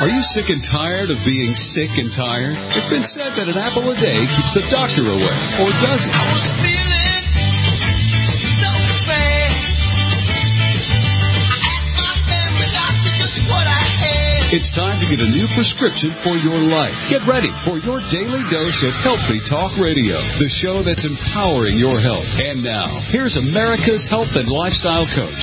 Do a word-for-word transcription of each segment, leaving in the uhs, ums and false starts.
Are you sick and tired of being sick and tired? It's been said that an apple a day keeps the doctor away, or does it? I was feeling so bad. I asked my family doctor just what I had. It's time to get a new prescription for your life. Get ready for your daily dose of Healthy Talk Radio, the show that's empowering your health. And now, here's America's health and lifestyle coach.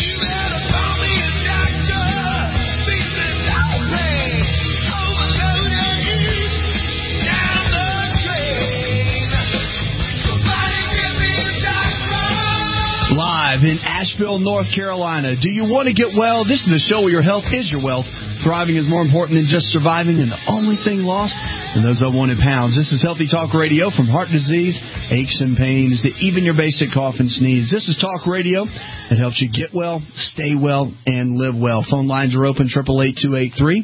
Live in Asheville, North Carolina. Do you want to get well? This is the show where your health is your wealth. Thriving is more important than just surviving, and the only thing lost are those unwanted pounds. This is Healthy Talk Radio, from heart disease, aches and pains, to even your basic cough and sneeze. This is Talk Radio that helps you get well, stay well, and live well. Phone lines are open, eight eight eight, two eight three,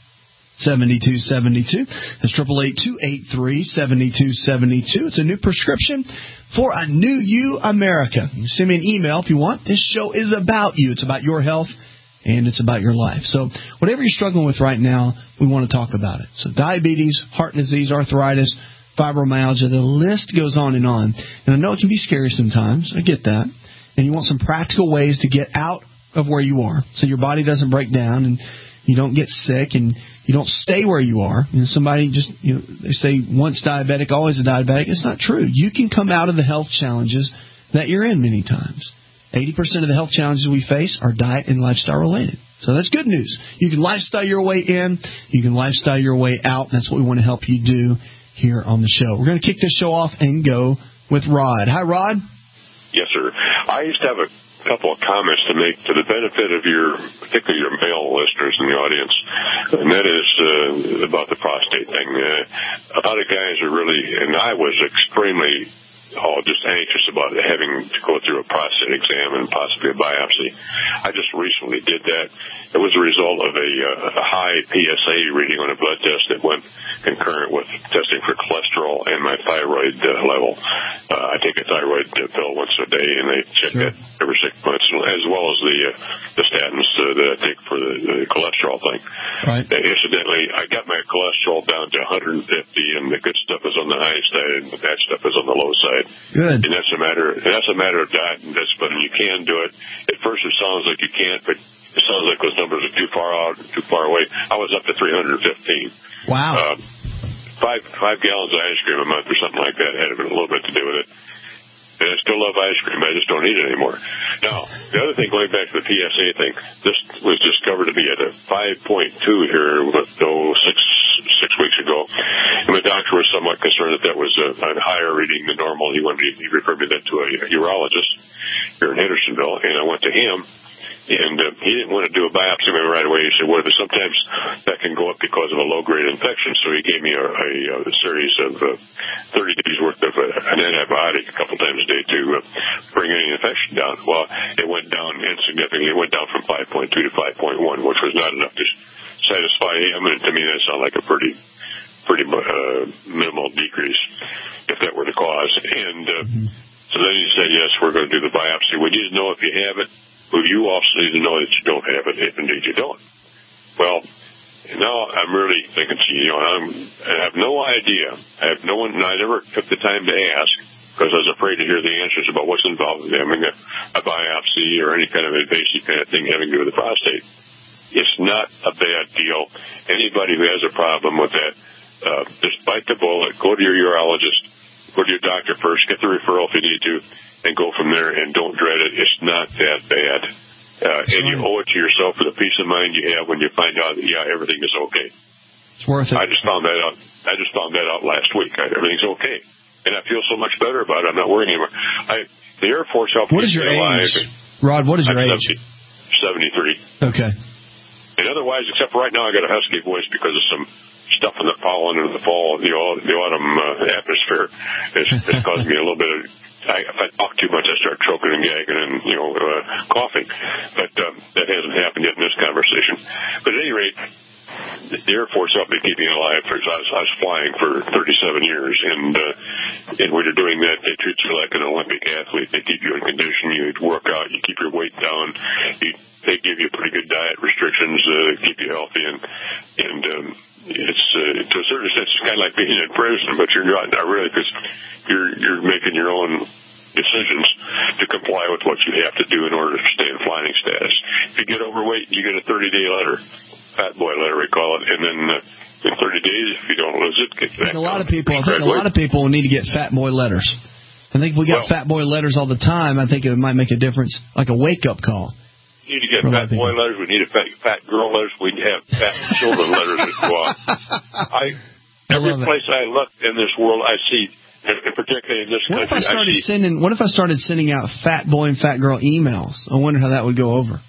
seven two seven two. That's eight eight eight, two eight three, seven two seven two. It's a new prescription for a new you, America. You send me an email if you want. This show is about you. It's about your health, and it's about your life. So whatever you're struggling with right now, we want to talk about it. So diabetes, heart disease, arthritis, fibromyalgia, the list goes on and on. And I know it can be scary sometimes. I get that. And you want some practical ways to get out of where you are so your body doesn't break down and you don't get sick and you don't stay where you are. You know, somebody just, you know, they say once diabetic, always a diabetic. It's not true. You can come out of the health challenges that you're in many times. eighty percent of the health challenges we face are diet and lifestyle related. So that's good news. You can lifestyle your way in. You can lifestyle your way out. That's what we want to help you do here on the show. We're going to kick this show off and go with Rod. Hi, Rod. Yes, sir. I used to have a couple of comments to make to the benefit of your, particularly your male listeners in the audience, and that is uh, about the prostate thing. Uh, a lot of guys are really, and I was extremely oh, just anxious about having to go through a prostate exam and possibly a biopsy. I just recently did that. It was a result of a, uh, a high P S A reading on a blood test that went concurrent with testing for cholesterol and my thyroid uh, level. Uh, I take a thyroid uh, pill once a day, and they check sure. that every six months, as well as the uh, the statins uh, that I take for the, the cholesterol thing. Right. Uh, incidentally, I got my cholesterol down to one hundred fifty, and the good stuff is on the high side, and the bad stuff is on the low side. Good. And that's a matter. That's a matter of diet and discipline. You can do it. At first, it sounds like you can't, but it sounds like those numbers are too far out, too far away. I was up to three hundred fifteen. Wow. Uh, five five gallons of ice cream a month or something like that had a little bit to do with it. And I still love ice cream. I just don't eat it anymore. Now, the other thing, going back to the P S A thing, this was discovered to be at a five point two here, with, oh, six, six weeks ago. And the doctor was somewhat concerned that that was a, a higher reading than normal. He wanted he referred me then to a, a urologist here in Hendersonville, and I went to him. And uh, he didn't want to do a biopsy right away. He said, well, sometimes that can go up because of a low-grade infection. So he gave me a, a, a series of uh, thirty days worth of uh, an antibiotic a couple times a day to uh, bring any infection down. Well, it went down insignificantly. It went down from five point two to five point one, which was not enough to satisfy him. And to me, that sounded like a pretty pretty uh, minimal decrease, if that were the cause. And uh, mm-hmm. so then he said, yes, we're going to do the biopsy. We need to know if you have it. Well, you also need to know that you don't have it, if indeed you don't. Well, now I'm really thinking, you know, I'm, I have no idea. I have no one, and I never took the time to ask because I was afraid to hear the answers about what's involved in having a, a biopsy or any kind of invasive kind of thing having to do with the prostate. It's not a bad deal. Anybody who has a problem with that, uh, just bite the bullet, go to your urologist, go to your doctor first, get the referral if you need to, and go from there, and don't dread it. It's not that bad. Uh, and you owe it to yourself for the peace of mind you have when you find out that, yeah, everything is okay. It's worth it. I just found that out. I just found that out last week. I, everything's okay. And I feel so much better about it. I'm not worrying anymore. I, the Air Force helped me stay alive. What is your age? Rod, what is your I'm age? seventy-three. Okay. And otherwise, except for right now, I got a husky voice because of some stuff in the pollen and the fall, the, the autumn uh, atmosphere has, has caused me a little bit of, I, if I talk too much, I start choking and gagging and, you know, uh, coughing. But um, that hasn't happened yet in this conversation. But at any rate, the Air Force helped me keep me alive because I was, I was flying for thirty-seven years, and uh, and when you're doing that, they treat you like an Olympic athlete. They keep you in condition. You work out. You keep your weight down. You, they give you pretty good diet restrictions, uh, keep you healthy, and and um, it's uh, to a certain extent it's kind of like being in prison, but you're not, not really, because you're you're making your own decisions to comply with what you have to do in order to stay in flying status. If you get overweight, you get a thirty-day letter, fat boy letter we call it, and then uh, in thirty days, if you don't lose it, get back. And a lot of people, I think a lot of people need to get fat boy letters. I think if we got well, fat boy letters all the time, I think it might make a difference, like a wake up call. We need to get fat boy letters. We need a fat, fat girl letters. We need to have fat children letters that go out. I every I place it. I look in this world, I see. And particularly in this what country, if I started I see, sending? What if I started sending out fat boy and fat girl emails? I wonder how that would go over.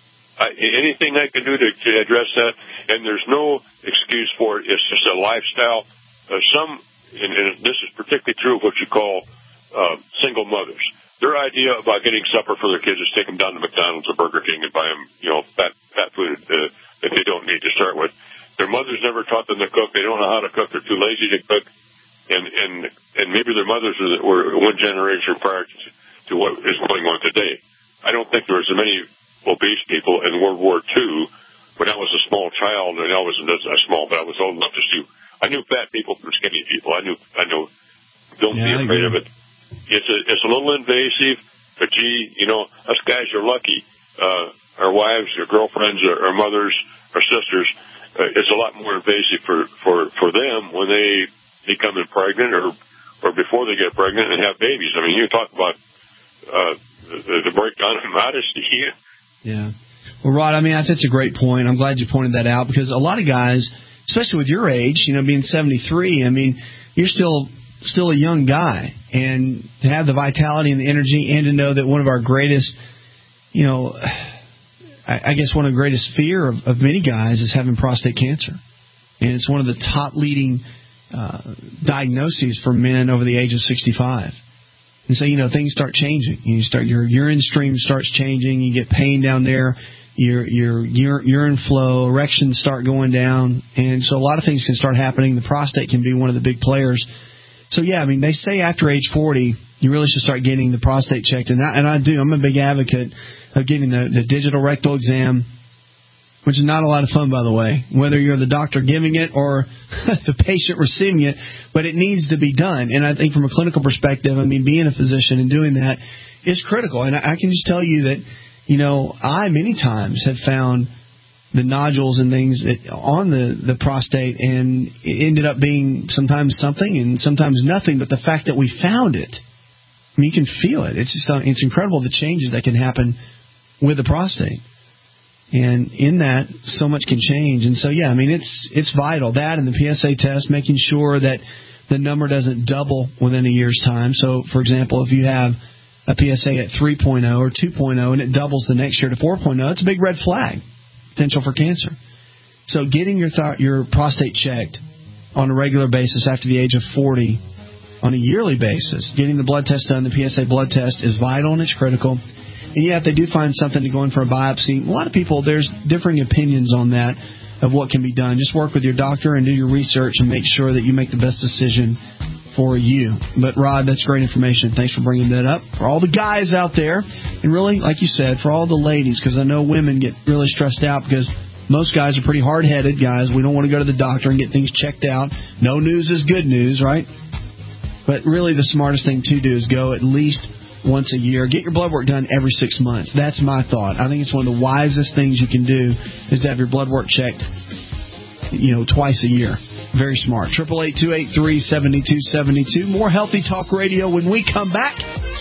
I, anything I can do to, to address that, and there's no excuse for it. It's just a lifestyle. Uh, some, and, and this is particularly true of what you call uh, single mothers. Their idea about getting supper for their kids is take them down to McDonald's or Burger King and buy them, you know, fat fat food uh, that they don't need to start with. Their mothers never taught them to cook. They don't know how to cook. They're too lazy to cook. And, and, and maybe their mothers were one generation prior to, to what is going on today. I don't think there was as many obese people in World War Two when I was a small child, and I wasn't as small, but I was old enough to see. I knew fat people from skinny people. I knew, I know, don't yeah, be afraid of it. It's a, it's a little invasive, but gee, you know, us guys are lucky. Uh, our wives, our girlfriends, our, our mothers, our sisters, uh, it's a lot more invasive for, for, for them when they becoming pregnant or or before they get pregnant and have babies. I mean, you talk about uh, the, the breakdown of modesty. Yeah. Well, Rod, I mean, that's a great point. I'm glad you pointed that out because a lot of guys, especially with your age, you know, being seventy-three, I mean, you're still still a young guy. And to have the vitality and the energy and to know that one of our greatest, you know, I, I guess one of the greatest fear of, of many guys is having prostate cancer. And it's one of the top leading Uh, diagnoses for men over the age of sixty-five. And so, you know, things start changing. You start your urine stream starts changing. You get pain down there. Your your urine flow, erections start going down. And so a lot of things can start happening. The prostate can be one of the big players. So, yeah, I mean, they say after age forty, you really should start getting the prostate checked. And I, and I do. I'm a big advocate of getting the, the digital rectal exam, which is not a lot of fun, by the way, whether you're the doctor giving it or the patient receiving it, but it needs to be done. And I think from a clinical perspective, I mean, being a physician and doing that is critical. And I can just tell you that, you know, I many times have found the nodules and things on the, the prostate, and it ended up being sometimes something and sometimes nothing, but the fact that we found it, I mean, you can feel it. It's just, it's incredible the changes that can happen with the prostate. And in that, so much can change. And so, yeah, I mean, it's it's vital. That and the P S A test, making sure that the number doesn't double within a year's time. So, for example, if you have a P S A at three point oh or two point oh and it doubles the next year to four point oh, it's a big red flag, potential for cancer. So getting your th- your prostate checked on a regular basis after the age of forty, on a yearly basis, getting the blood test done, the P S A blood test is vital and it's critical. And yeah, if they do find something to go in for a biopsy, a lot of people, there's differing opinions on that, of what can be done. Just work with your doctor and do your research and make sure that you make the best decision for you. But, Rod, that's great information. Thanks for bringing that up. For all the guys out there, and really, like you said, for all the ladies, because I know women get really stressed out because most guys are pretty hard-headed guys. We don't want to go to the doctor and get things checked out. No news is good news, right? But really the smartest thing to do is go at least once a year. Get your blood work done every six months. That's my thought. I think it's one of the wisest things you can do is to have your blood work checked, you know, twice a year. Very smart. eight eight eight, two eight three, seven two seven two. More Healthy Talk Radio when we come back.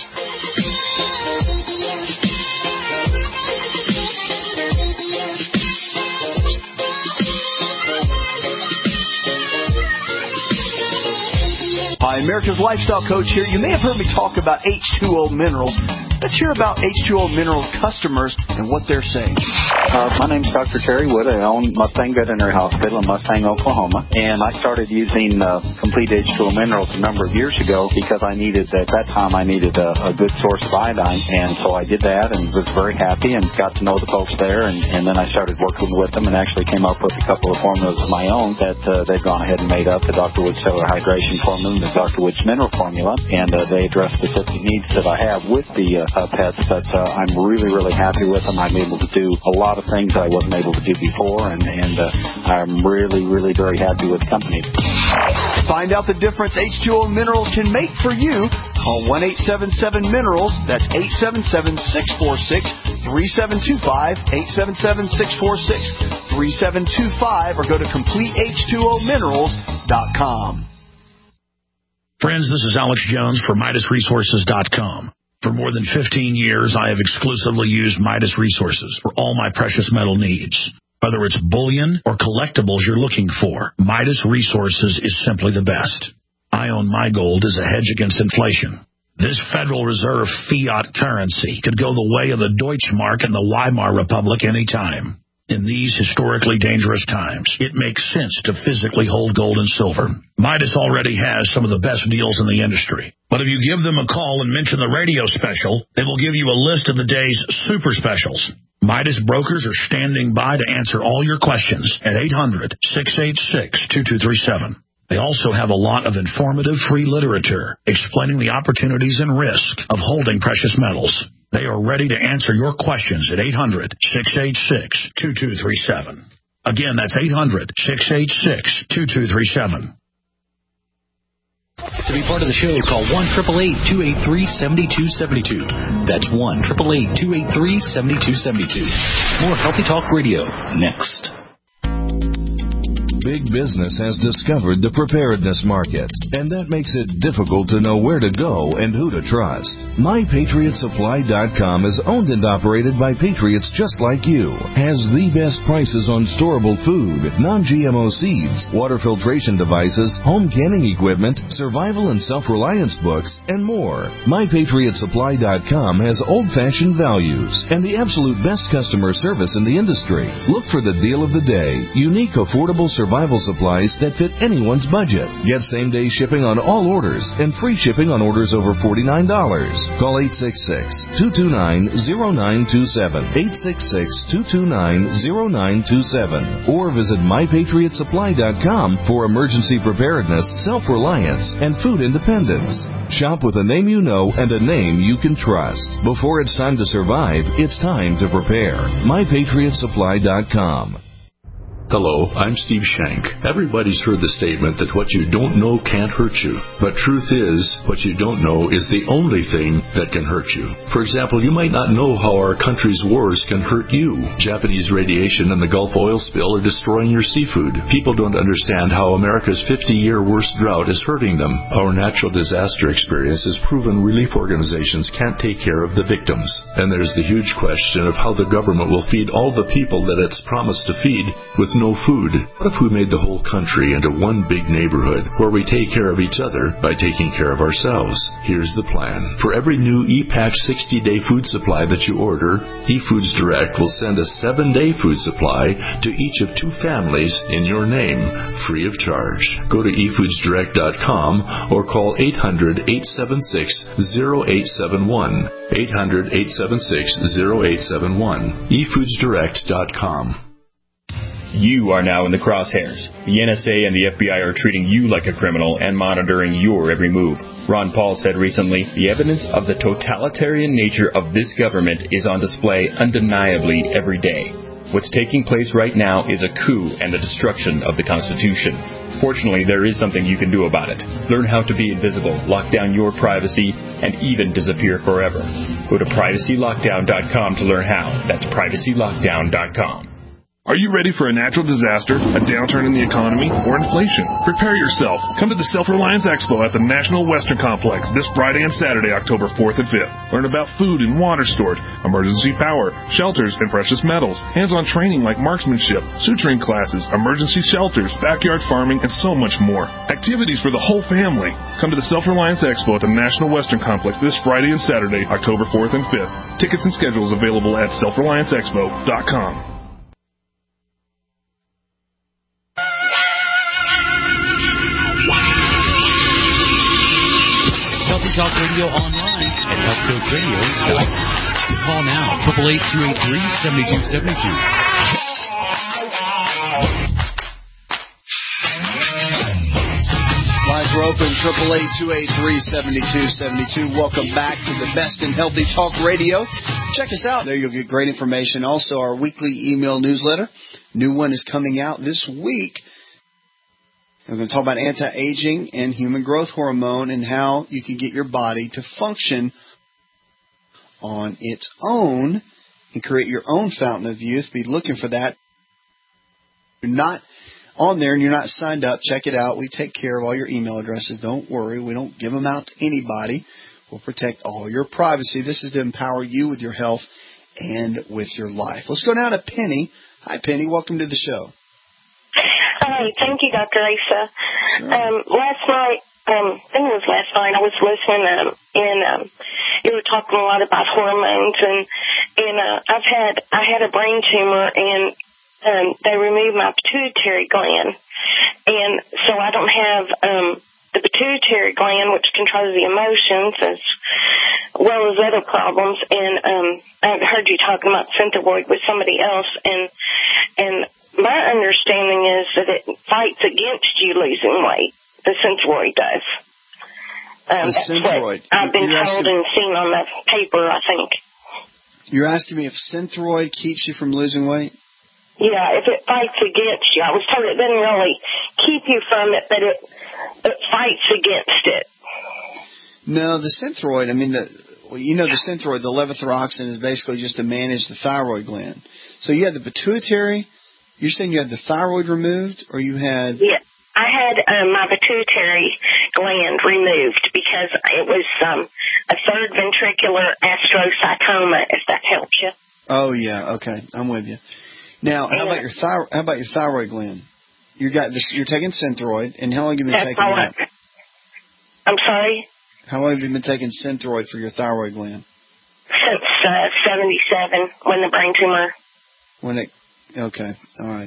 Hi, America's Lifestyle Coach here. You may have heard me talk about H two O Minerals. Let's hear about H two O Minerals customers and what they're saying. Uh, my name's Doctor Terry Wood. I own Mustang Veterinary Hospital in Mustang, Oklahoma. And I started using uh, Complete H two O Minerals a number of years ago because I needed, at that time, I needed a, a good source of iodine. And so I did that and was very happy and got to know the folks there. And, and then I started working with them and actually came up with a couple of formulas of my own that uh, they've gone ahead and made up, the Doctor Wood Cellular Hydration Formula and the Doctor Wood's Mineral Formula. And uh, they address specific needs that I have with the uh, uh, pets. But uh, I'm really, really happy with them. I'm able to do a lot of things that I wasn't able to do before, and, and uh, I'm really, really very happy with the company. Find out the difference H two O Minerals can make for you. Call one eight seven seven minerals. That's eight seven seven, six four six, three seven two five, eight seven seven, six four six, three seven two five, or go to complete H two O minerals dot com. Friends, this is Alex Jones for Midas Resources dot com. For more than fifteen years, I have exclusively used Midas Resources for all my precious metal needs. Whether it's bullion or collectibles you're looking for, Midas Resources is simply the best. I own my gold as a hedge against inflation. This Federal Reserve fiat currency could go the way of the Deutschmark and the Weimar Republic anytime. In these historically dangerous times, it makes sense to physically hold gold and silver. Midas already has some of the best deals in the industry. But if you give them a call and mention the radio special, they will give you a list of the day's super specials. Midas brokers are standing by to answer all your questions at eight hundred, six eight six, two two three seven. They also have a lot of informative free literature explaining the opportunities and risk of holding precious metals. They are ready to answer your questions at eight hundred, six eight six, two two three seven. Again, that's eight hundred, six eight six, two two three seven. To be part of the show, call one eight eight eight, two eight three, seven two seven two. That's one eight eight eight, two eight three, seven two seven two. More Healthy Talk Radio next. Big business has discovered the preparedness market, and that makes it difficult to know where to go and who to trust. My Patriot Supply dot com is owned and operated by patriots just like you, has the best prices on storable food, non-G M O seeds, water filtration devices, home canning equipment, survival and self-reliance books, and more. My Patriot Supply dot com has old-fashioned values and the absolute best customer service in the industry. Look for the deal of the day, unique, affordable survival Survival supplies that fit anyone's budget. Get same-day shipping on all orders and free shipping on orders over forty-nine dollars. Call eight six six, two two nine, zero nine two seven, eight six six, two two nine, zero nine two seven, or visit My Patriot Supply dot com for emergency preparedness, self-reliance, and food independence. Shop with a name you know and a name you can trust. Before it's time to survive, it's time to prepare. My Patriot Supply dot com. Hello, I'm Steve Shank. Everybody's heard the statement that what you don't know can't hurt you. But truth is, what you don't know is the only thing that can hurt you. For example, you might not know how our country's wars can hurt you. Japanese radiation and the Gulf oil spill are destroying your seafood. People don't understand how America's fifty-year worst drought is hurting them. Our natural disaster experience has proven relief organizations can't take care of the victims. And there's the huge question of how the government will feed all the people that it's promised to feed with no food. What if we made the whole country into one big neighborhood where we take care of each other by taking care of ourselves? Here's the plan. For every new ePatch sixty-day food supply that you order, eFoods Direct will send a seven-day food supply to each of two families in your name, free of charge. Go to e foods direct dot com or call eight hundred, eight seven six, zero eight seven one. eight hundred, eight seven six, zero eight seven one. e foods direct dot com. You are now in the crosshairs. The N S A and the F B I are treating you like a criminal and monitoring your every move. Ron Paul said recently, the evidence of the totalitarian nature of this government is on display undeniably every day. What's taking place right now is a coup and the destruction of the Constitution. Fortunately, there is something you can do about it. Learn how to be invisible, lock down your privacy, and even disappear forever. Go to privacy lockdown dot com to learn how. That's privacy lockdown dot com. Are you ready for a natural disaster, a downturn in the economy, or inflation? Prepare yourself. Come to the Self-Reliance Expo at the National Western Complex this Friday and Saturday, October fourth and fifth. Learn about food and water storage, emergency power, shelters, and precious metals, hands-on training like marksmanship, suturing classes, emergency shelters, backyard farming, and so much more. Activities for the whole family. Come to the Self-Reliance Expo at the National Western Complex this Friday and Saturday, October fourth and fifth. Tickets and schedules available at self reliance expo dot com. Talk Radio online at health coach radio dot com. Call now, eight eight eight, two eight three, seven two seven two. Lines are open, eight eight eight, two eight three, seven two seven two. Welcome back to the best in healthy talk radio. Check us out. There you'll get great information. Also, our weekly email newsletter. New one is coming out this week. We're going to talk about anti-aging and human growth hormone and how you can get your body to function on its own and create your own fountain of youth. Be looking for that. If you're not on there and you're not signed up, check it out. We take care of all your email addresses. Don't worry. We don't give them out to anybody. We'll protect all your privacy. This is to empower you with your health and with your life. Let's go down to Penny. Hi, Penny. Welcome to the show. Hi. Thank you, Doctor Asa. Sure. Um, last night, um, I think it was last night, I was listening, um, and um, you were talking a lot about hormones, and and uh, I've had I had a brain tumor, and um, they removed my pituitary gland, and so I don't have um, the pituitary gland, which controls the emotions as well as other problems. And um, I heard you talking about Synthroid with somebody else, and and my understanding is that it fights against you losing weight. The Synthroid does. Um, the that's Synthroid. What I've been You're told asking, and seen on the paper, I think. You're asking me if Synthroid keeps you from losing weight? Yeah, if it fights against you. I was told it doesn't really keep you from it, but it it fights against it. No, the Synthroid, I mean, the well, you know the Synthroid, the levothyroxine is basically just to manage the thyroid gland. So you had the pituitary. You're saying you had the thyroid removed, or you had... Yeah, I had um, my pituitary gland removed because it was um, a third ventricular astrocytoma, if that helps you. Oh, yeah, okay, I'm with you. Now, how about your thyroid? How about your thyroid gland? You got this. You're taking Synthroid, and how long have you been That's taking that? I'm sorry? How long have you been taking Synthroid for your thyroid gland? Since uh, seventy-seven, when the brain tumor. When it, okay, all right.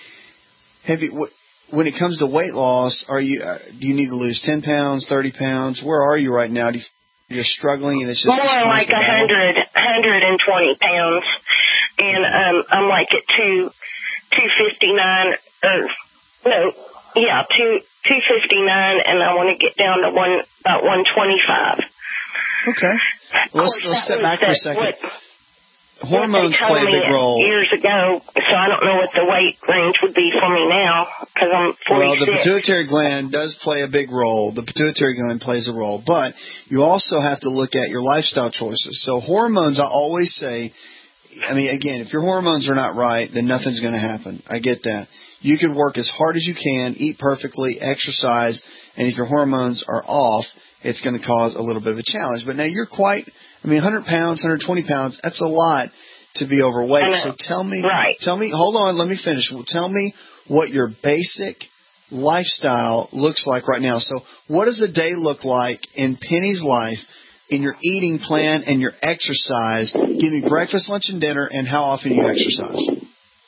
Have you, when it comes to weight loss, are you? Uh, do you need to lose ten pounds, thirty pounds? Where are you right now? Do you, you're struggling, and it's just more like a hundred, hundred and twenty pounds, and um, I'm like at two, two fifty nine. Or no, yeah, two, two fifty nine, and I want to get down to one about one twenty five. Okay, well, let's let's step back for a second. What, Hormones play a big role. Years ago, so I don't know what the weight range would be for me now because I'm forty-six. Well, the pituitary gland does play a big role. The pituitary gland plays a role, but you also have to look at your lifestyle choices. So hormones, I always say, I mean, again, if your hormones are not right, then nothing's going to happen. I get that. You can work as hard as you can, eat perfectly, exercise, and if your hormones are off, it's going to cause a little bit of a challenge. But now you're quite, I mean, one hundred pounds, one hundred twenty pounds, that's a lot to be overweight. So tell me, right. tell me, hold on, let me finish. Well, tell me what your basic lifestyle looks like right now. So what does a day look like in Penny's life, in your eating plan and your exercise? Give me breakfast, lunch, and dinner, and how often you exercise.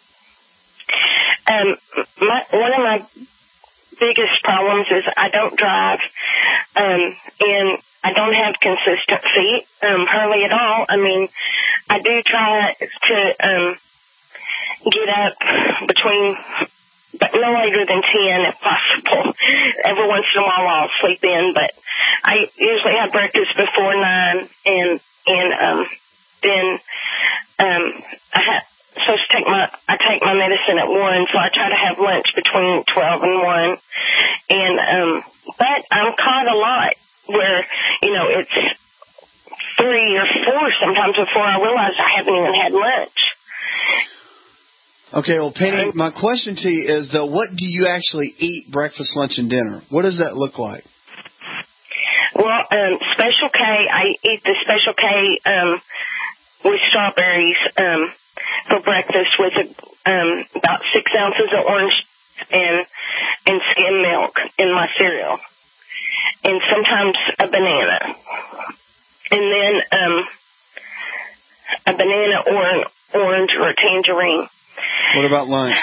Um, my, one of my biggest problems is I don't drive, um, and I don't have consistency, um, hardly at all. I mean, I do try to um, get up between, but no later than ten if possible. Every once in a while I'll sleep in, but I usually have breakfast before nine, and and um, then um, I have. supposed to take my I take my medicine at one, so I try to have lunch between twelve and one. And um but I'm caught a lot where, you know, it's three or four sometimes before I realize I haven't even had lunch. Okay, well, Penny, my question to you is, though, what do you actually eat breakfast, lunch, and dinner? What does that look like? Well, um, Special K, I eat the Special K um, with strawberries um, for breakfast with a, um, about six ounces of orange and and skim milk in my cereal, and sometimes a banana, and then um, a banana or an orange or a tangerine. What about lunch?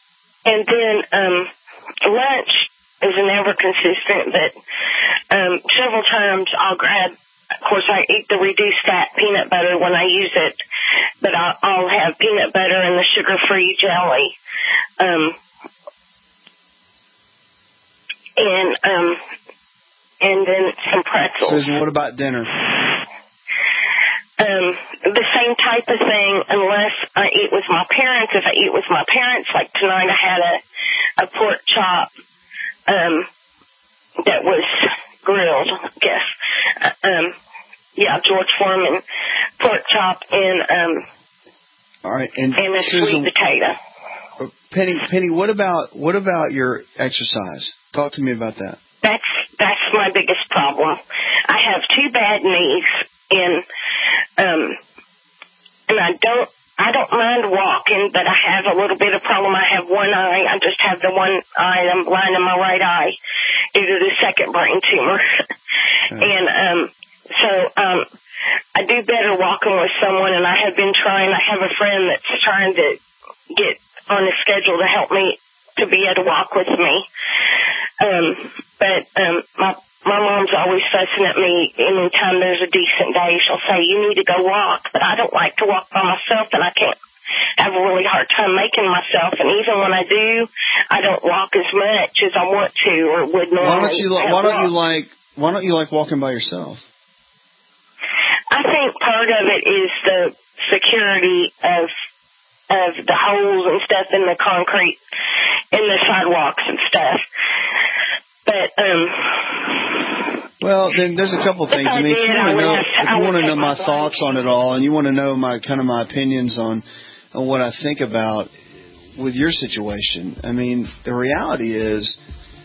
And then um, lunch is never consistent, but um, several times I'll grab, of course, I eat the reduced fat peanut butter when I use it, but I'll, I'll have peanut butter and the sugar-free jelly. Um, and, um, and then some pretzels. Susan, what about dinner? Um, the same type of thing, unless I eat with my parents. If I eat with my parents, like tonight I had a, a pork chop, um, that was grilled, I guess. Uh, um, yeah, George Foreman pork chop and, um, all right, and, and a Susan, sweet potato. Penny, Penny, what about, what about your exercise? Talk to me about that. That's, that's my biggest problem. I have two bad knees, and, um, and I don't, I don't mind walking, but I have a little bit of problem. I have one eye. I just have the one eye. I'm blind in my right eye due to the second brain tumor. Okay. And, um, so, um, I do better walking with someone, and I have been trying. I have a friend that's trying to get on a schedule to help me to be able to walk with me. Um, but, um, my, my mom's always fussing at me anytime there's a decent day. She'll say, you need to go walk. But I don't like to walk by myself, and I can't have a really hard time making myself. And even when I do, I don't walk as much as I want to or would normally. Why don't you, why don't you like, why don't you like walking by yourself? I think part of it is the security of of the holes and stuff in the concrete, in the sidewalks and stuff. But, um... Well, then there's a couple things. I mean, if you want to know, if you want to know my thoughts on it all, and you want to know my kind of my opinions on, on what I think about with your situation, I mean, the reality is,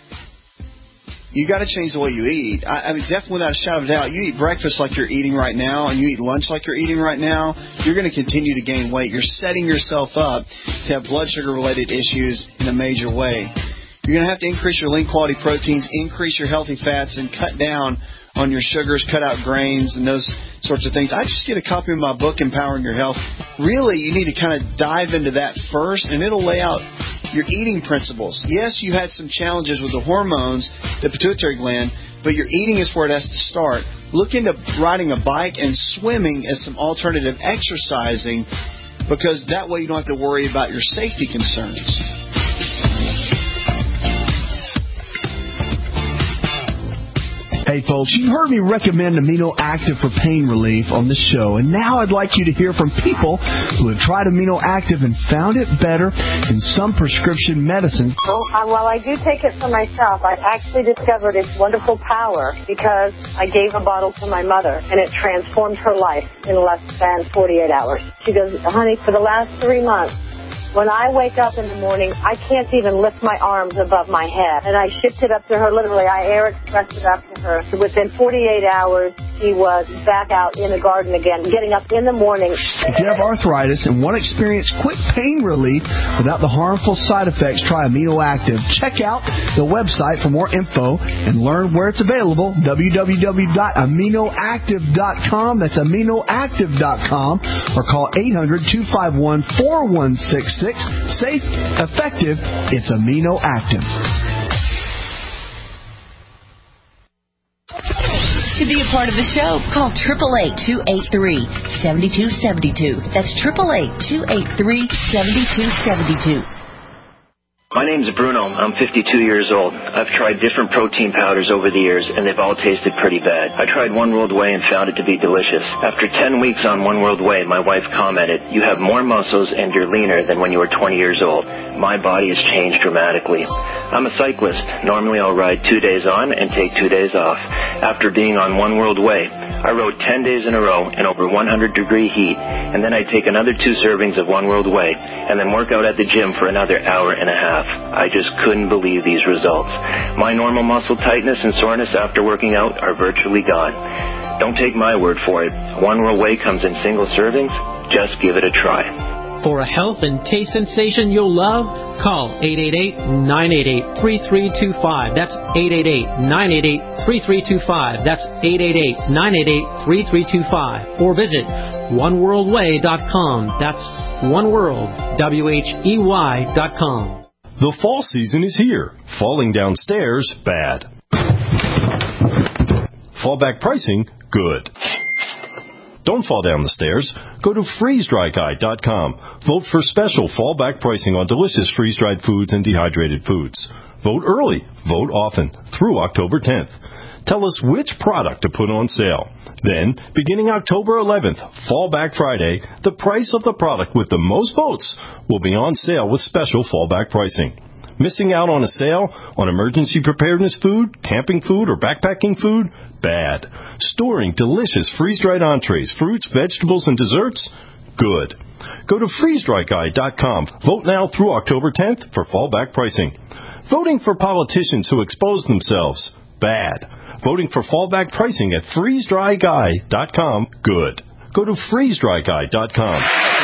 you got to change the way you eat. I, I mean, definitely without a shadow of a doubt, you eat breakfast like you're eating right now, and you eat lunch like you're eating right now, you're going to continue to gain weight. You're setting yourself up to have blood sugar-related issues in a major way. You're going to have to increase your lean quality proteins, increase your healthy fats, and cut down on your sugars, cut out grains, and those sorts of things. I just get a copy of my book, Empowering Your Health. Really, you need to kind of dive into that first, and it'll lay out your eating principles. Yes, you had some challenges with the hormones, the pituitary gland, but your eating is where it has to start. Look into riding a bike and swimming as some alternative exercising, because that way you don't have to worry about your safety concerns. Hey folks, you heard me recommend Amino Active for pain relief on the show, and now I'd like you to hear from people who have tried Amino Active and found it better than some prescription medicines. Well, uh, while I do take it for myself, I actually discovered its wonderful power because I gave a bottle to my mother, and it transformed her life in less than forty-eight hours. She goes, honey, for the last three months, when I wake up in the morning, I can't even lift my arms above my head. And I shipped it up to her, literally. I air expressed it up to her. Within forty-eight hours, she was back out in the garden again, getting up in the morning. If you have arthritis and want to experience quick pain relief without the harmful side effects, try Amino Active. Check out the website for more info and learn where it's available, w w w dot amino active dot com. That's amino active dot com. Or call eight hundred, two five one, four one six six. Safe, effective, it's Amino Active. To be a part of the show, call eight eight eight, two eight three, seven two seven two. That's eight eight eight, two eight three, seven two seven two. My name's Bruno. I'm fifty-two years old. I've tried different protein powders over the years, and they've all tasted pretty bad. I tried One World Whey and found it to be delicious. After ten weeks on One World Whey, my wife commented, you have more muscles and you're leaner than when you were twenty years old. My body has changed dramatically. I'm a cyclist. Normally I'll ride two days on and take two days off. After being on One World Whey, I rode ten days in a row in over one hundred degree heat, and then I take another two servings of One World Whey, and then work out at the gym for another hour and a half. I just couldn't believe these results. My normal muscle tightness and soreness after working out are virtually gone. Don't take my word for it. One World Whey comes in single servings. Just give it a try. For a health and taste sensation you'll love, call eight eight eight, nine eight eight, three three two five. That's eight eight eight, nine eight eight, three three two five. That's eight eight eight, nine eight eight, three three two five. Or visit one world way dot com. That's oneworld, W H E Y dot com. The fall season is here. Falling downstairs, bad. Fallback pricing, good. Don't fall down the stairs. Go to freeze dry guy dot com. Vote for special fallback pricing on delicious freeze-dried foods and dehydrated foods. Vote early. Vote often. Through October tenth. Tell us which product to put on sale. Then, beginning October eleventh, Fallback Friday, the price of the product with the most votes will be on sale with special fallback pricing. Missing out on a sale on emergency preparedness food, camping food, or backpacking food? Bad. Storing delicious freeze-dried entrees, fruits, vegetables, and desserts? Good. Go to freeze dry guy dot com. Vote now through October tenth for fallback pricing. Voting for politicians who expose themselves? Bad. Voting for fallback pricing at freeze dry guy dot com? Good. Go to freeze dry guy dot com.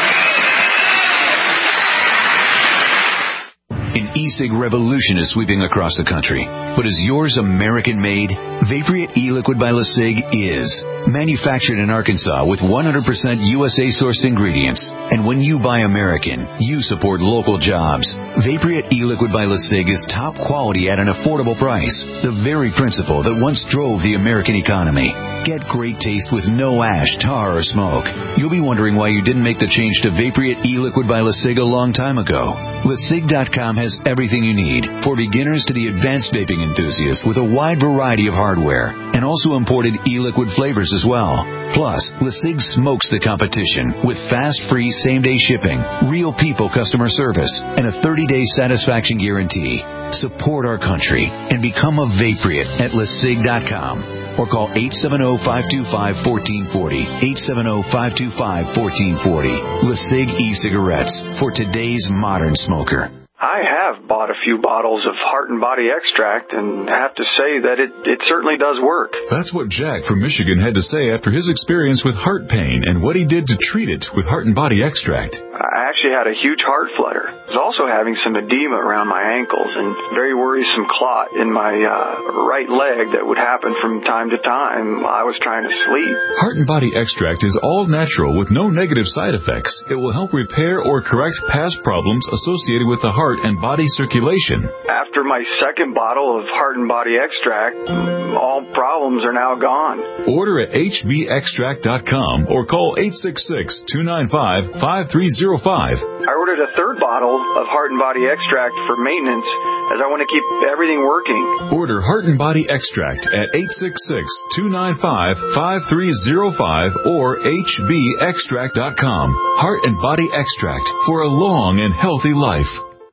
An e-cig revolution is sweeping across the country. But is yours American-made? Vaporite e-liquid by LeSig is. Manufactured in Arkansas with one hundred percent U S A-sourced ingredients. And when you buy American, you support local jobs. Vaporite e-liquid by LeSig is top quality at an affordable price. The very principle that once drove the American economy. Get great taste with no ash, tar, or smoke. You'll be wondering why you didn't make the change to Vaporite e-liquid by LeSig a long time ago. Le Sig dot com has everything you need, for beginners to the advanced vaping enthusiast, with a wide variety of hardware, and also imported e-liquid flavors as well. Plus, LeSig smokes the competition with fast, free, same-day shipping, real people customer service, and a thirty-day satisfaction guarantee. Support our country and become a Vaporite at Le Sig dot com. Or call eight seven zero, five two five, one four four zero, eight seven zero, five two five, one four four zero. LeSig e-cigarettes for today's modern smoker. I have bought a few bottles of Heart and Body Extract and have to say that it, it certainly does work. That's what Jack from Michigan had to say after his experience with heart pain and what he did to treat it with Heart and Body Extract. I actually had a huge heart flutter. I was also having some edema around my ankles and very worrisome clot in my uh, right leg that would happen from time to time while I was trying to sleep. Heart and Body Extract is all natural with no negative side effects. It will help repair or correct past problems associated with the heart and body circulation. After my second bottle of Heart and Body Extract, all problems are now gone. Order at H B extract dot com or call eight six six, two nine five, five three zero five. I ordered a third bottle of Heart and Body Extract for maintenance as I want to keep everything working. Order Heart and Body Extract at eight six six, two nine five, five three zero five or H B extract dot com. Heart and Body Extract for a long and healthy life.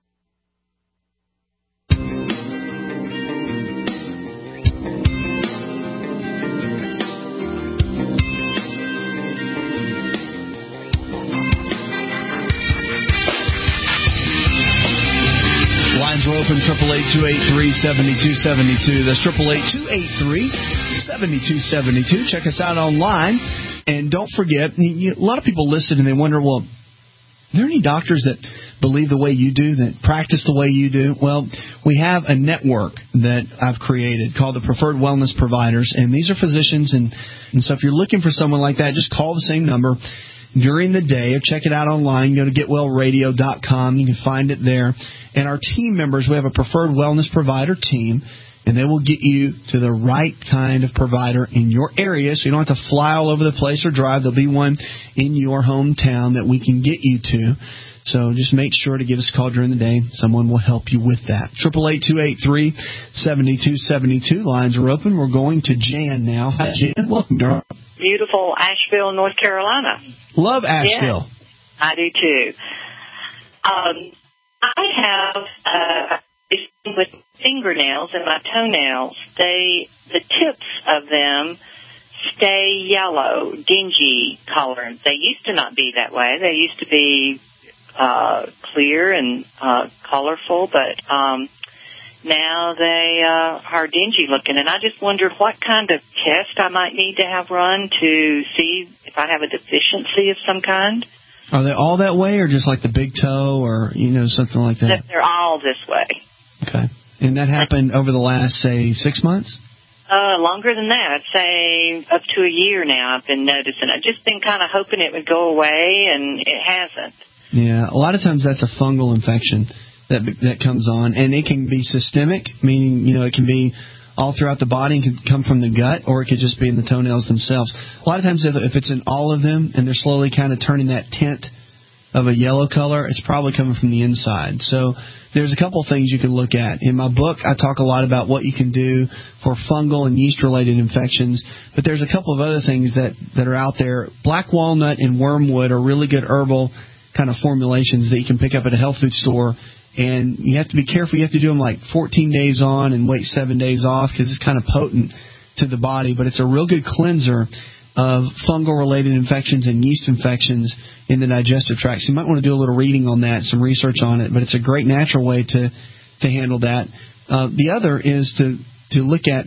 We're open, triple eight, two eight three, seven two seven two. That's triple eight, two eight three, seven two seven two. Check us out online. And don't forget, a lot of people listen and they wonder, well, are there any doctors that believe the way you do, that practice the way you do? Well, we have a network that I've created called the Preferred Wellness Providers. And these are physicians. And, and so if you're looking for someone like that, just call the same number during the day or check it out online. Go to get well radio dot com. You can find it there. And our team members, we have a Preferred Wellness Provider team, and they will get you to the right kind of provider in your area, so you don't have to fly all over the place or drive. There'll be one in your hometown that we can get you to. So just make sure to give us a call during the day. Someone will help you with that. triple eight, two eight three, seven two seven two. Lines are open. We're going to Jan now. Hi, Jan. Welcome, Durham. Beautiful Asheville, North Carolina. Love Asheville. Yeah, I do too. Um, I have uh, with fingernails and my toenails. They, the tips of them stay yellow, dingy colored. They used to not be that way. They used to be uh, clear and uh, colorful, but um, now they uh, are dingy looking. And I just wondered what kind of test I might need to have run to see if I have a deficiency of some kind. Are they all that way, or just like the big toe, or, you know, something like that? They're all this way. Okay. And that happened over the last, say, six months? Uh, longer than that. I'd say up to a year now I've been noticing. I've just been kind of hoping it would go away, and it hasn't. Yeah, a lot of times that's a fungal infection that that comes on, and it can be systemic, meaning, you know, it can be all throughout the body and can come from the gut, or it could just be in the toenails themselves. A lot of times if, if it's in all of them and they're slowly kind of turning that tint of a yellow color, it's probably coming from the inside. So there's a couple things you can look at. In my book, I talk a lot about what you can do for fungal and yeast-related infections, but there's a couple of other things that, that are out there. Black walnut and wormwood are really good herbal kind of formulations that you can pick up at a health food store, and you have to be careful. You have to do them like fourteen days on and wait seven days off because it's kind of potent to the body, but it's a real good cleanser of fungal-related infections and yeast infections in the digestive tract. So you might want to do a little reading on that, some research on it, but it's a great natural way to, to handle that. Uh, the other is to, to look at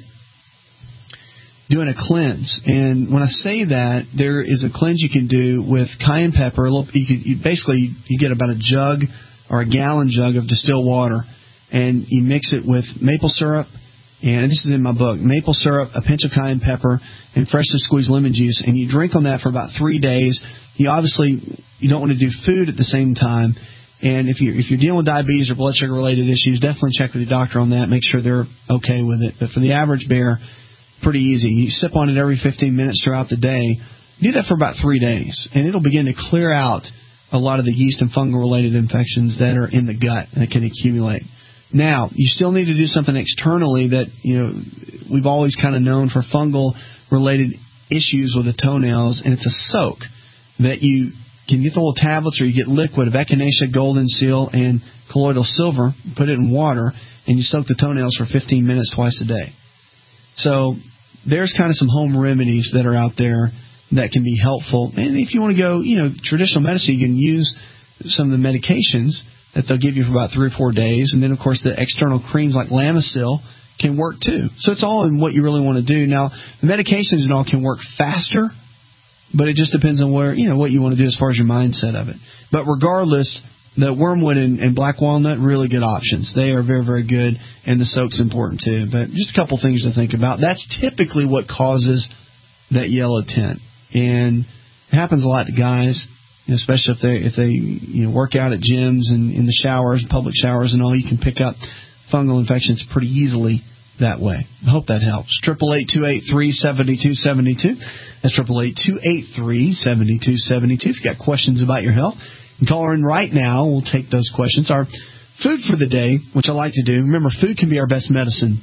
doing a cleanse. And when I say that, there is a cleanse you can do with cayenne pepper. A little, you could, you basically, you get about a jug or a gallon jug of distilled water, and you mix it with maple syrup, and this is in my book, maple syrup, a pinch of cayenne pepper, and freshly squeezed lemon juice, and you drink on that for about three days. You obviously you don't want to do food at the same time, and if you're, if you're dealing with diabetes or blood sugar-related issues, definitely check with your doctor on that, make sure they're okay with it. But for the average bear, pretty easy. You sip on it every fifteen minutes throughout the day. Do that for about three days, and it'll begin to clear out a lot of the yeast and fungal-related infections that are in the gut and it can accumulate. Now, you still need to do something externally that, you know, we've always kind of known for fungal-related issues with the toenails, and it's a soak that you can get the little tablets or you get liquid of echinacea, golden seal, and colloidal silver, put it in water, and you soak the toenails for fifteen minutes twice a day. So there's kind of some home remedies that are out there that can be helpful. And if you want to go, you know, traditional medicine, you can use some of the medications that they'll give you for about three or four days. And then, of course, the external creams like Lamisil can work too. So it's all in what you really want to do. Now, the medications and all can work faster, but it just depends on where, you know, what you want to do as far as your mindset of it. But regardless, the wormwood and, and black walnut, really good options. They are very, very good, and the soak's important too. But just a couple things to think about. That's typically what causes that yellow tint. And it happens a lot to guys, especially if they if they you know work out at gyms and in the showers, public showers and all. You can pick up fungal infections pretty easily that way. I hope that helps. Triple eight two eight three seventy two seventy two. That's triple eight two eight three seventy two seventy two. If you got questions about your health, you can call in right now. We'll take those questions. Our food for the day, which I like to do. Remember, food can be our best medicine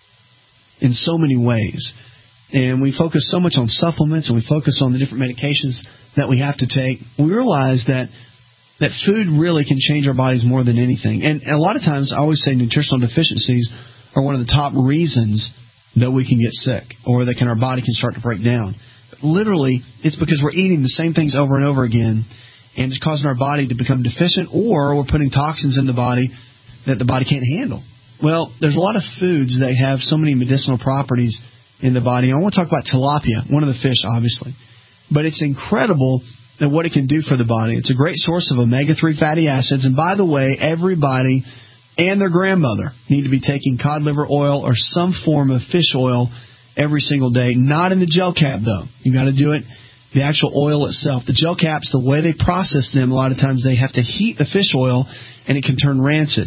in so many ways. And we focus so much on supplements, and we focus on the different medications that we have to take. We realize that that food really can change our bodies more than anything. And a lot of times, I always say nutritional deficiencies are one of the top reasons that we can get sick or that can our body can start to break down. But literally, it's because we're eating the same things over and over again, and it's causing our body to become deficient, or we're putting toxins in the body that the body can't handle. Well, there's a lot of foods that have so many medicinal properties in the body. I want to talk about tilapia, one of the fish, obviously. But it's incredible at what it can do for the body. It's a great source of omega three fatty acids. And by the way, everybody and their grandmother need to be taking cod liver oil or some form of fish oil every single day. Not in the gel cap, though. You got to do it the actual oil itself. The gel caps, the way they process them, a lot of times they have to heat the fish oil, and it can turn rancid.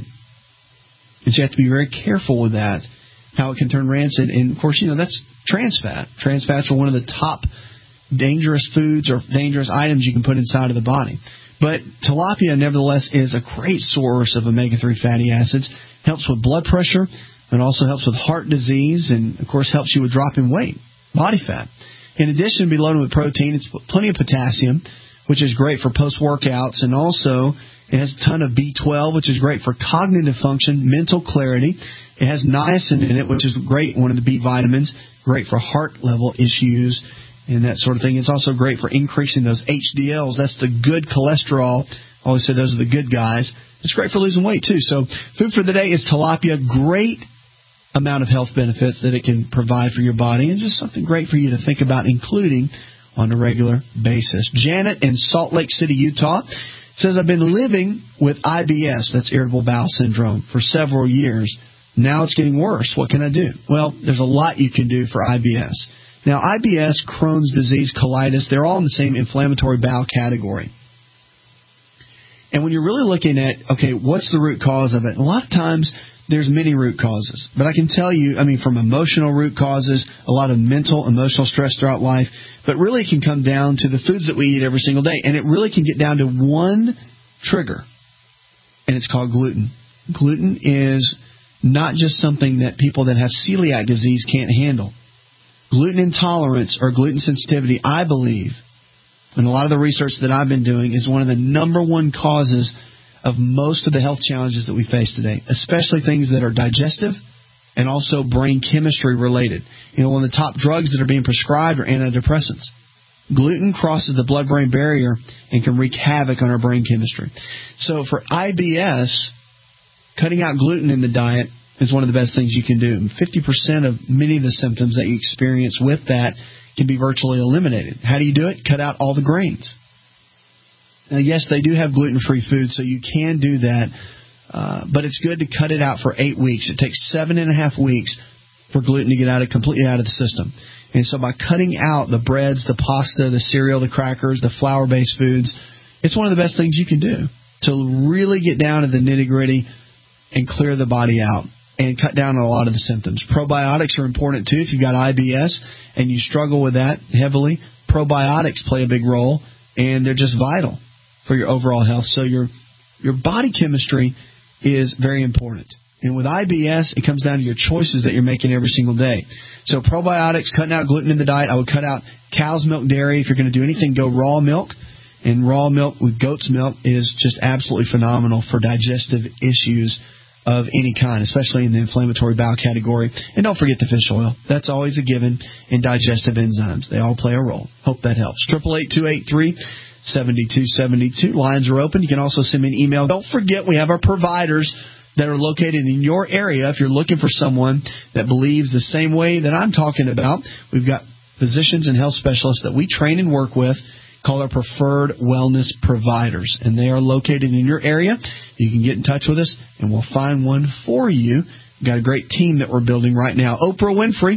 And so you have to be very careful with that, how it can turn rancid. And, of course, you know, that's trans fat. Trans fats are one of the top dangerous foods or dangerous items you can put inside of the body. But tilapia, nevertheless, is a great source of omega three fatty acids. Helps with blood pressure. It also helps with heart disease and, of course, helps you with dropping weight, body fat. In addition to be loaded with protein, it's plenty of potassium, which is great for post-workouts. And also, it has a ton of B twelve, which is great for cognitive function, mental clarity. It has niacin in it, which is great, one of the B vitamins, great for heart level issues and that sort of thing. It's also great for increasing those H D Ls. That's the good cholesterol. I always say those are the good guys. It's great for losing weight, too. So food for the day is tilapia. Great amount of health benefits that it can provide for your body, and just something great for you to think about including on a regular basis. Janet in Salt Lake City, Utah, says, I've been living with I B S, that's irritable bowel syndrome, for several years. Now it's getting worse. What can I do? Well, there's a lot you can do for I B S. Now, I B S, Crohn's disease, colitis, they're all in the same inflammatory bowel category. And when you're really looking at, okay, what's the root cause of it? A lot of times there's many root causes. But I can tell you, I mean, from emotional root causes, a lot of mental, emotional stress throughout life, but really it can come down to the foods that we eat every single day. And it really can get down to one trigger, and it's called gluten. Gluten is not just something that people that have celiac disease can't handle. Gluten intolerance or gluten sensitivity, I believe, and a lot of the research that I've been doing, is one of the number one causes of most of the health challenges that we face today, especially things that are digestive and also brain chemistry related. You know, one of the top drugs that are being prescribed are antidepressants. Gluten crosses the blood-brain barrier and can wreak havoc on our brain chemistry. So for I B S, cutting out gluten in the diet is one of the best things you can do. fifty percent of many of the symptoms that you experience with that can be virtually eliminated. How do you do it? Cut out all the grains. Now, yes, they do have gluten-free food, so you can do that, uh, but it's good to cut it out for eight weeks. It takes seven and a half weeks for gluten to get out of completely out of the system. And so by cutting out the breads, the pasta, the cereal, the crackers, the flour-based foods, it's one of the best things you can do to really get down to the nitty-gritty and clear the body out and cut down on a lot of the symptoms. Probiotics are important, too. If you've got I B S and you struggle with that heavily, probiotics play a big role, and they're just vital for your overall health. So your your body chemistry is very important. And with I B S, it comes down to your choices that you're making every single day. So probiotics, cutting out gluten in the diet. I would cut out cow's milk dairy. If you're going to do anything, go raw milk. And raw milk with goat's milk is just absolutely phenomenal for digestive issues of any kind, especially in the inflammatory bowel category. And don't forget the fish oil. That's always a given in digestive enzymes. They all play a role. Hope that helps. eight eight eight, two eight three, seven two seven two. Lines are open. You can also send me an email. Don't forget we have our providers that are located in your area. If you're looking for someone that believes the same way that I'm talking about, we've got physicians and health specialists that we train and work with, called our preferred wellness providers. And they are located in your area. You can get in touch with us, and we'll find one for you. We've got a great team that we're building right now. Oprah Winfrey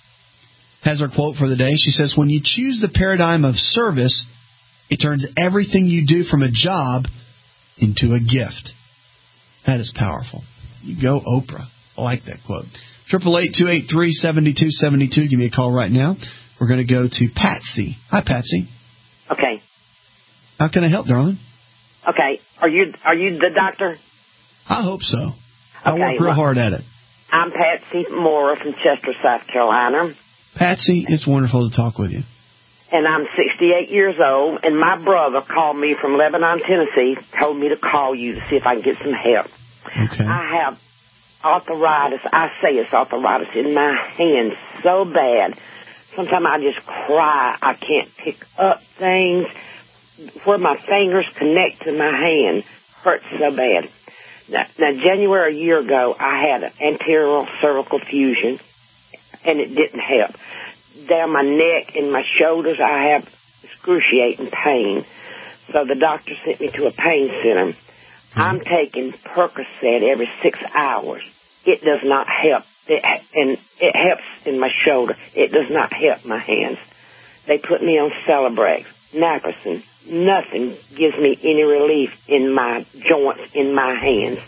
has her quote for the day. She says, when you choose the paradigm of service, it turns everything you do from a job into a gift. That is powerful. You go, Oprah. I like that quote. eight eight eight, two eight three, seven two seven two. Give me a call right now. We're going to go to Patsy. Hi, Patsy. Okay. How can I help, darling? Okay. Are you are you the doctor? I hope so. I okay, work real well, hard at it. I'm Patsy Mora from Chester, South Carolina. Patsy, it's wonderful to talk with you. And I'm sixty-eight years old, and my brother called me from Lebanon, Tennessee, told me to call you to see if I can get some help. Okay. I have arthritis. I say it's arthritis in my hands so bad. Sometimes I just cry. I can't pick up things. Where my fingers connect to my hand hurts so bad. Now, now January a year ago, I had an anterior cervical fusion, and it didn't help. Down my neck and my shoulders, I have excruciating pain. So the doctor sent me to a pain center. Mm-hmm. I'm taking Percocet every six hours. It does not help. It, and it helps in my shoulder. It does not help my hands. They put me on Celebrex, Naproxen. Nothing gives me any relief in my joints, in my hands.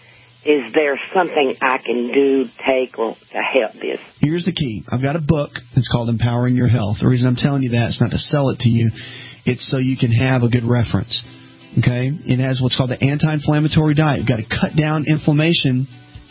Is there something I can do, take, or to help this? Here's the key. I've got a book that's called Empowering Your Health. The reason I'm telling you that is not to sell it to you. It's so you can have a good reference. Okay? It has what's called the anti-inflammatory diet. You've got to cut down inflammation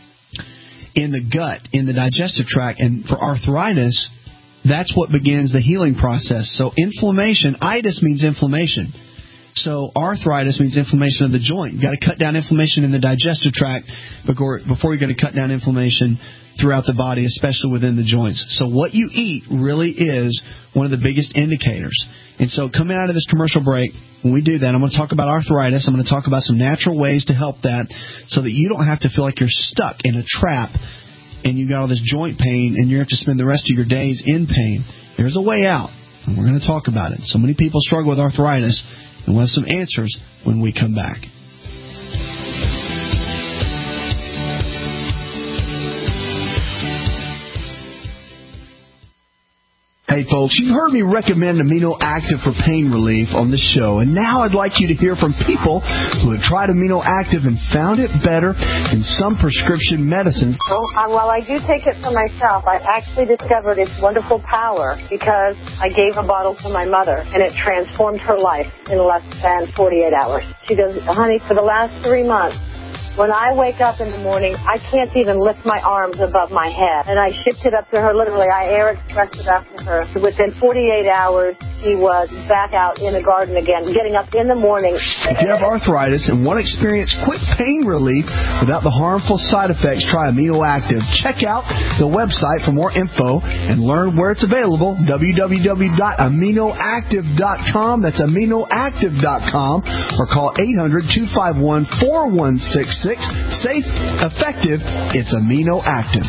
in the gut, in the digestive tract. And for arthritis, that's what begins the healing process. So inflammation, itis means inflammation. So arthritis means inflammation of the joint. You've got to cut down inflammation in the digestive tract before, before you're going to cut down inflammation throughout the body, especially within the joints. So what you eat really is one of the biggest indicators. And so coming out of this commercial break, when we do that, I'm going to talk about arthritis. I'm going to talk about some natural ways to help that so that you don't have to feel like you're stuck in a trap and you've got all this joint pain and you have to spend the rest of your days in pain. There's a way out, and we're going to talk about it. So many people struggle with arthritis, and we'll have some answers when we come back. Hey, Hey, folks, you've heard me recommend Amino Active for pain relief on the show, and now I'd like you to hear from people who have tried Amino Active and found it better than some prescription medicines. Well, uh, while I do take it for myself, I actually discovered its wonderful power because I gave a bottle to my mother, and it transformed her life in less than forty-eight hours. She goes, honey, for the last three months, when I wake up in the morning, I can't even lift my arms above my head. And I shipped it up to her, literally. I air expressed it up to her. Within forty-eight hours, she was back out in the garden again, getting up in the morning. If you have arthritis and want to experience quick pain relief without the harmful side effects, try Amino Active. Check out the website for more info and learn where it's available, w w w dot amino active dot com. That's amino active dot com. Or call eight hundred, two five one, four one six six. Safe, effective, it's Amino Active.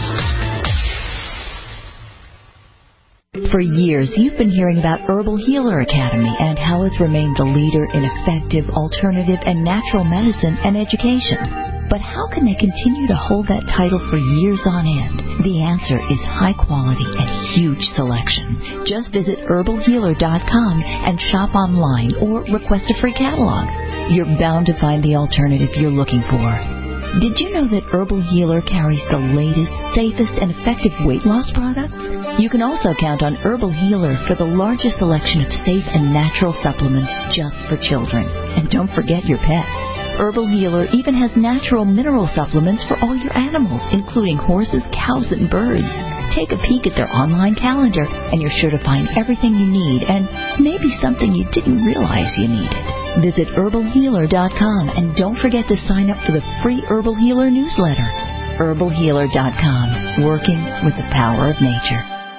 For years, you've been hearing about Herbal Healer Academy and how it's remained the leader in effective, alternative, and natural medicine and education. But how can they continue to hold that title for years on end? The answer is high quality and huge selection. Just visit herbal healer dot com and shop online or request a free catalog. You're bound to find the alternative you're looking for. Did you know that Herbal Healer carries the latest, safest, and effective weight loss products? You can also count on Herbal Healer for the largest selection of safe and natural supplements just for children. And don't forget your pets. Herbal Healer even has natural mineral supplements for all your animals, including horses, cows, and birds. Take a peek at their online calendar, and you're sure to find everything you need, and maybe something you didn't realize you needed. Visit herbal healer dot com, and don't forget to sign up for the free Herbal Healer newsletter. herbal healer dot com, working with the power of nature.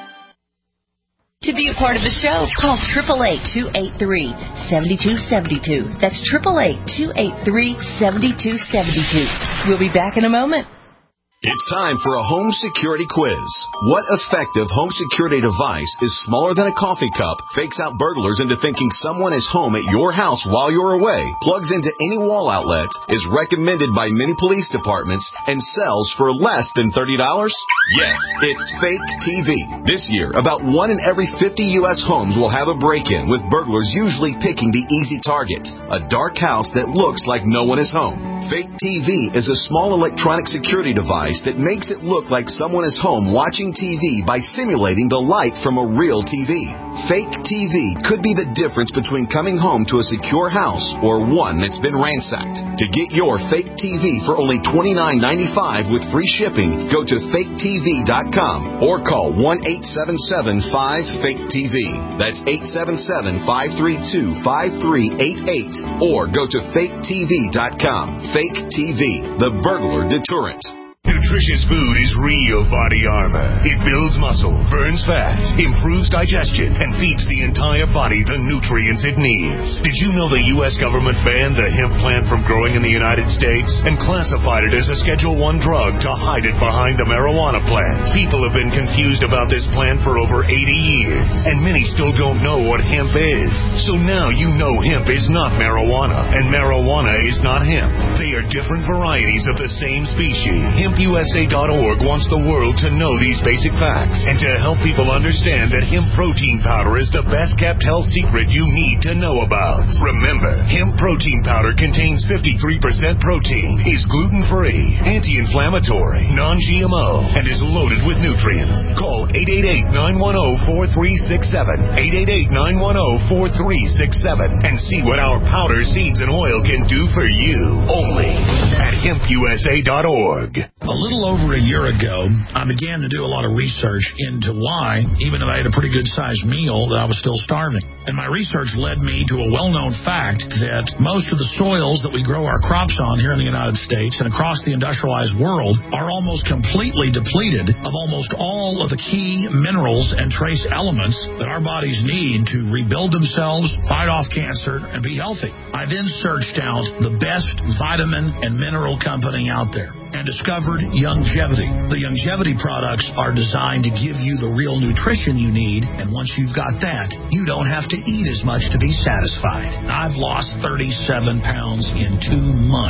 To be a part of the show, call eight eight eight, two eight three, seven two seven two. That's eight eight eight, two eight three, seven two seven two. We'll be back in a moment. It's time for a home security quiz. What effective home security device is smaller than a coffee cup, fakes out burglars into thinking someone is home at your house while you're away, plugs into any wall outlet, is recommended by many police departments, and sells for less than thirty dollars? Yes, it's Fake T V. This year, about one in every fifty U S homes will have a break-in, with burglars usually picking the easy target, a dark house that looks like no one is home. Fake T V is a small electronic security device that makes it look like someone is home watching T V by simulating the light from a real T V. Fake T V could be the difference between coming home to a secure house or one that's been ransacked. To get your Fake T V for only twenty-nine ninety-five with free shipping, go to fake t v dot com or call one eight seven seven, five, fake T V. That's eight seven seven, five three two, five three eight eight or go to fake t v dot com. Fake T V, the burglar deterrent. Nutritious food is real body armor. It builds muscle, burns fat, improves digestion, and feeds the entire body the nutrients it needs. Did you know the U S government banned the hemp plant from growing in the United States and classified it as a Schedule one drug to hide it behind the marijuana plant? People have been confused about this plant for over eighty years, and many still don't know what hemp is. So now you know hemp is not marijuana, and marijuana is not hemp. They are different varieties of the same species. hemp u s a dot org wants the world to know these basic facts and to help people understand that hemp protein powder is the best kept health secret you need to know about. Remember, hemp protein powder contains fifty-three percent protein, is gluten-free, anti-inflammatory, non G M O, and is loaded with nutrients. Call eight eight eight, nine one zero, four three six seven, eight eight eight, nine one zero, four three six seven, and see what our powder, seeds, and oil can do for you. Only at hemp u s a dot org. A little over a year ago, I began to do a lot of research into why, even though I had a pretty good-sized meal, that I was still starving. And my research led me to a well-known fact that most of the soils that we grow our crops on here in the United States and across the industrialized world are almost completely depleted of almost all of the key minerals and trace elements that our bodies need to rebuild themselves, fight off cancer, and be healthy. I then searched out the best vitamin and mineral company out there and discovered Youngevity. The Youngevity products are designed to give you the real nutrition you need, and once you've got that, you don't have to eat as much to be satisfied. I've lost thirty-seven pounds in two months.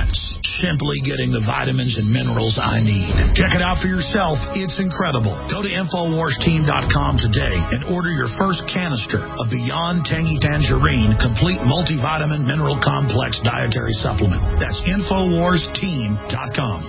simply getting the vitamins and minerals I need. Check it out for yourself. It's incredible. Go to Infowars Team dot com today and order your first canister of Beyond Tangy Tangerine Complete Multivitamin Mineral Complex Dietary Supplement. That's Infowars Team dot com.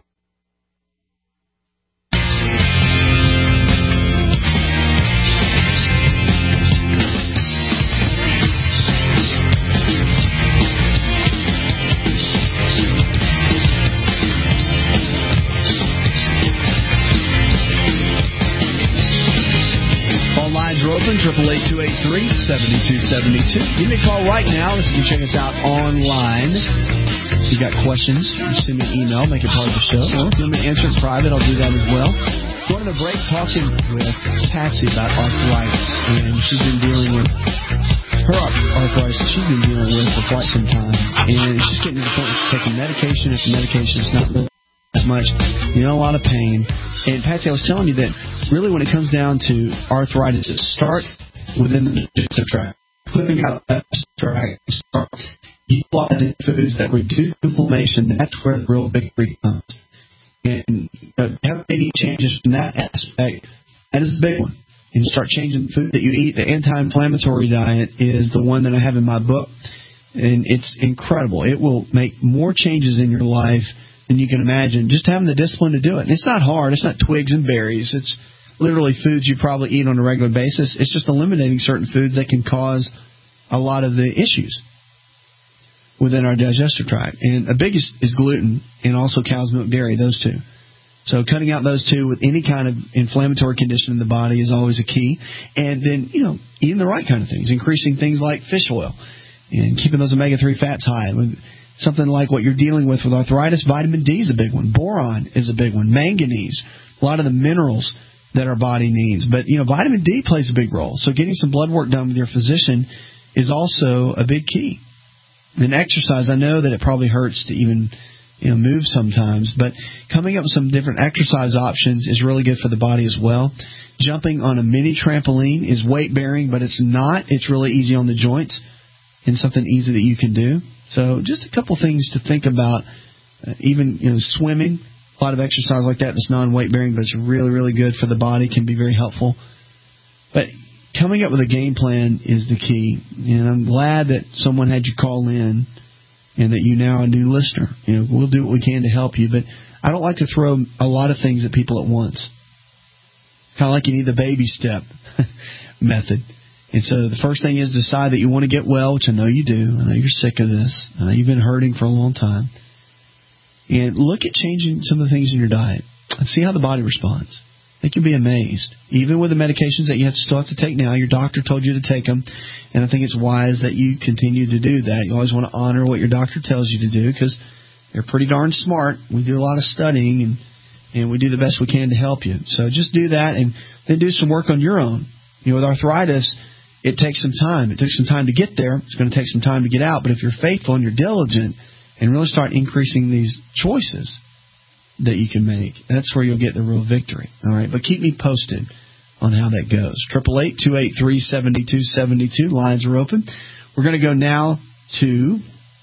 triple eight two eight three seven two seven two. Give me a call right now. This you can check us out online. If you got questions, just send me an email, make it part of the show. Or if you want me to answer it private, I'll do that as well. Going to the break, talking with Patsy about arthritis, and she's been dealing with her arthritis. She's been dealing with for quite some time, and she's getting to the point where she's taking medication. If the medication is not as much, you know, a lot of pain. And Patsy, I was telling you that really when it comes down to arthritis, it starts within the digestive tract. Clearing out that tract, start utilizing foods that reduce inflammation. That's where the real victory comes. And uh, have any changes from that aspect, that is the big one. And start changing the food that you eat. The anti-inflammatory diet is the one that I have in my book, and it's incredible. It will make more changes in your life than you can imagine, just having the discipline to do it. And it's not hard. It's not twigs and berries. It's literally foods you probably eat on a regular basis. It's just eliminating certain foods that can cause a lot of the issues within our digestive tract. And the biggest is gluten and also cow's milk dairy, those two. So cutting out those two with any kind of inflammatory condition in the body is always a key. And then, you know, eating the right kind of things, increasing things like fish oil and keeping those omega three fats high. Something like what you're dealing with with arthritis, vitamin D is a big one. Boron is a big one. Manganese, a lot of the minerals that our body needs. But, you know, vitamin D plays a big role. So getting some blood work done with your physician is also a big key. And exercise, I know that it probably hurts to even, you know, move sometimes, but coming up with some different exercise options is really good for the body as well. Jumping on a mini trampoline is weight-bearing, but it's not. It's really easy on the joints and something easy that you can do. So just a couple things to think about. Uh, even, you know, swimming, a lot of exercise like that that's non-weight-bearing, but it's really, really good for the body, can be very helpful. But coming up with a game plan is the key. And I'm glad that someone had you call in and that you now are a new listener. You know, we'll do what we can to help you, but I don't like to throw a lot of things at people at once. Kind of like you need the baby step method. And so the first thing is decide that you want to get well, which I know you do. I know you're sick of this. I know you've been hurting for a long time. And look at changing some of the things in your diet and see how the body responds. I think you'll be amazed. Even with the medications that you have to still have to take now, your doctor told you to take them. And I think it's wise that you continue to do that. You always want to honor what your doctor tells you to do because they're pretty darn smart. We do a lot of studying, and, and we do the best we can to help you. So just do that and then do some work on your own. You know, with arthritis, it takes some time. It took some time to get there. It's going to take some time to get out. But if you're faithful and you're diligent and really start increasing these choices that you can make, that's where you'll get the real victory. All right? But keep me posted on how that goes. triple eight two eight three seven two seven two. Lines are open. We're going to go now to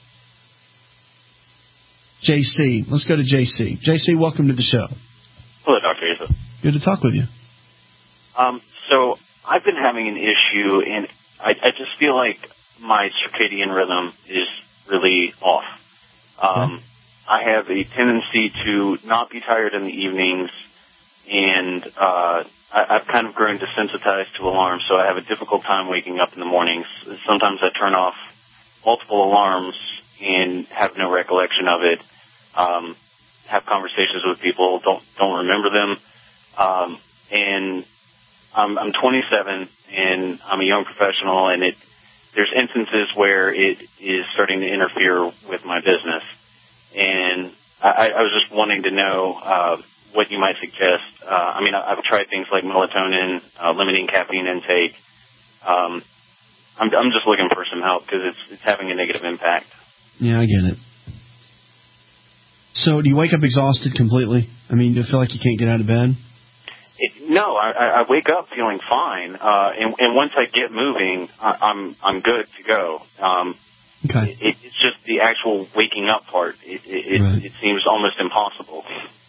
J C. Let's go to J C. J C, welcome to the show. Hello, Doctor Asa. Good to talk with you. Um, so I've been having an issue, and I, I just feel like my circadian rhythm is really off. Um, okay. I have a tendency to not be tired in the evenings, and uh, I, I've kind of grown desensitized to alarms, so I have a difficult time waking up in the mornings. Sometimes I turn off multiple alarms and have no recollection of it. Um, have conversations with people, don't don't remember them, um, and I'm, I'm twenty-seven, and I'm a young professional, and it there's instances where it is starting to interfere with my business. And I, I was just wanting to know uh, what you might suggest. Uh, I mean, I've tried things like melatonin, uh, limiting caffeine intake. Um, I'm, I'm just looking for some help because it's, it's having a negative impact. Yeah, I get it. So do you wake up exhausted completely? I mean, do you feel like you can't get out of bed? It, no, I, I wake up feeling fine, uh, and, and once I get moving, I, I'm I'm good to go. Um, Okay. It, it's just the actual waking up part. It, it, it, Right. it seems almost impossible.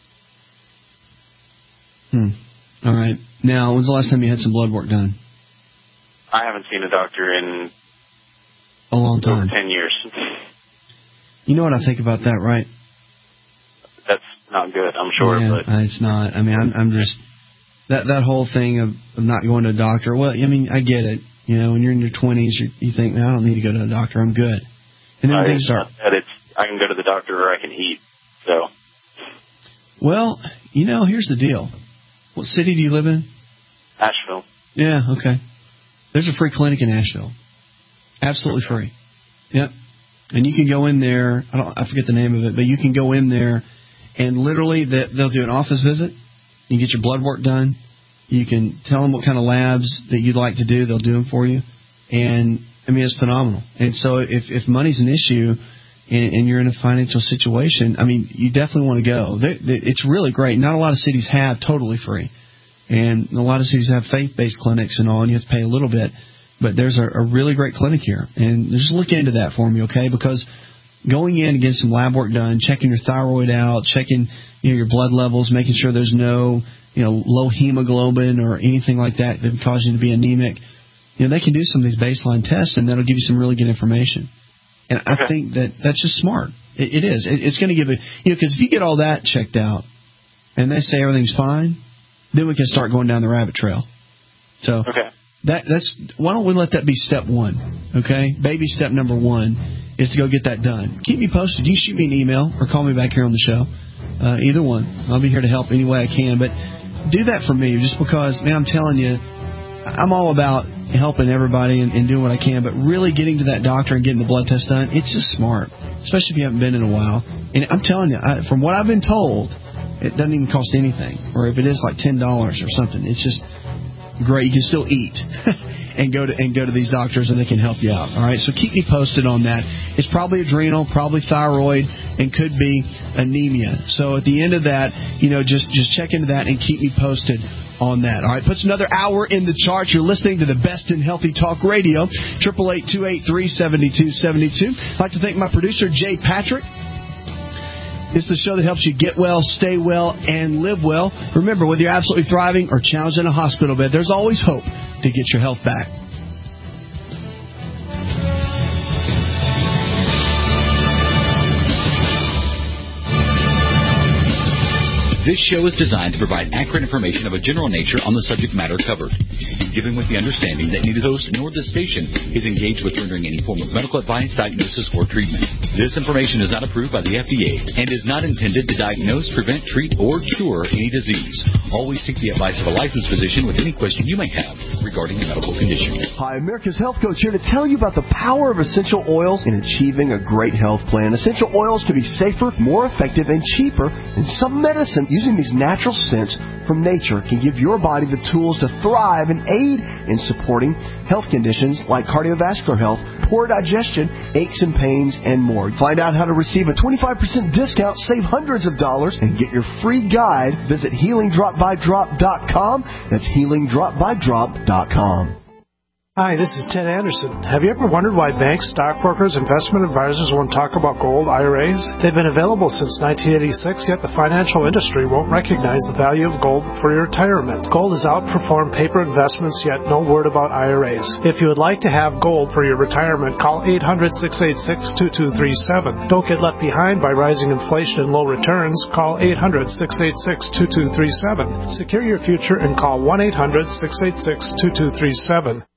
Hmm. All right. Now, when's the last time you had some blood work done? I haven't seen a doctor in A long over time. ten years. You know what I think about that, right? That's not good, I'm sure, yeah, but it's not. I mean, I'm, I'm just that that whole thing of, of not going to a doctor. Well, I mean, I get it. You know, when you're in your twenties, you, you think, man, I don't need to go to a doctor. I'm good. And then I, things start. that it's, I can go to the doctor or I can eat. So, Well, you know, here's the deal. What city do you live in? Asheville. Yeah, okay. There's a free clinic in Asheville. Absolutely free. Yep. And you can go in there. I don't. I forget the name of it, but you can go in there, and literally they, they'll do an office visit. You get your blood work done. You can tell them what kind of labs that you'd like to do. They'll do them for you. And I mean, it's phenomenal. And so if if money's an issue, and, and you're in a financial situation, I mean, you definitely want to go. They, they, it's really great. Not a lot of cities have totally free, and a lot of cities have faith-based clinics and all, and you have to pay a little bit. But there's a, a really great clinic here, and just look into that for me, okay? Because going in and getting some lab work done, checking your thyroid out, checking you know your blood levels, making sure there's no you know low hemoglobin or anything like that that would cause you to be anemic. You know, they can do some of these baseline tests, and that'll give you some really good information. And I Okay. think that that's just smart. It, it is. It, it's going to give it, you know, because if you get all that checked out and they say everything's fine, then we can start going down the rabbit trail. So okay. that that's why don't we let that be step one, okay? Baby step number one is to go get that done. Keep me posted. You shoot me an email or call me back here on the show. Uh, either one. I'll be here to help any way I can. But do that for me just because, man, I'm telling you, I'm all about helping everybody and, and doing what I can, but really getting to that doctor and getting the blood test done, it's just smart, especially if you haven't been in a while. And I'm telling you, I, from what I've been told, it doesn't even cost anything. Or if it is like ten dollars or something, it's just great. You can still eat and go to and go to these doctors, and they can help you out. All right, so keep me posted on that. It's probably adrenal, probably thyroid, and could be anemia. So at the end of that, you know, just just check into that and keep me posted on that. All right, puts another hour in the charts. You're listening to the best in healthy talk radio, eight eight eight, two eight three, seven two seven two. I'd like to thank my producer, Jay Patrick. It's the show that helps you get well, stay well, and live well. Remember, whether you're absolutely thriving or challenged in a hospital bed, there's always hope to get your health back. This show is designed to provide accurate information of a general nature on the subject matter covered, given with the understanding that neither the host nor the station is engaged with rendering any form of medical advice, diagnosis, or treatment. This information is not approved by the F D A and is not intended to diagnose, prevent, treat, or cure any disease. Always seek the advice of a licensed physician with any question you may have regarding a medical condition. Hi, America's Health Coach here to tell you about the power of essential oils in achieving a great health plan. Essential oils can be safer, more effective, and cheaper than some medicine. Using these natural scents from nature can give your body the tools to thrive and aid in supporting health conditions like cardiovascular health, poor digestion, aches and pains, and more. Find out how to receive a twenty-five percent discount, save hundreds of dollars, and get your free guide. Visit healing drop by drop dot com. That's healing drop by drop dot com. Hi, this is Ted Anderson. Have you ever wondered why banks, stockbrokers, investment advisors won't talk about gold I R As? They've been available since nineteen eighty-six, yet the financial industry won't recognize the value of gold for your retirement. Gold has outperformed paper investments, yet no word about I R As. If you would like to have gold for your retirement, call eight hundred, six eight six, two two three seven. Don't get left behind by rising inflation and low returns. Call eight hundred, six eight six, two two three seven. Secure your future and call one eight hundred, six eight six, two two three seven.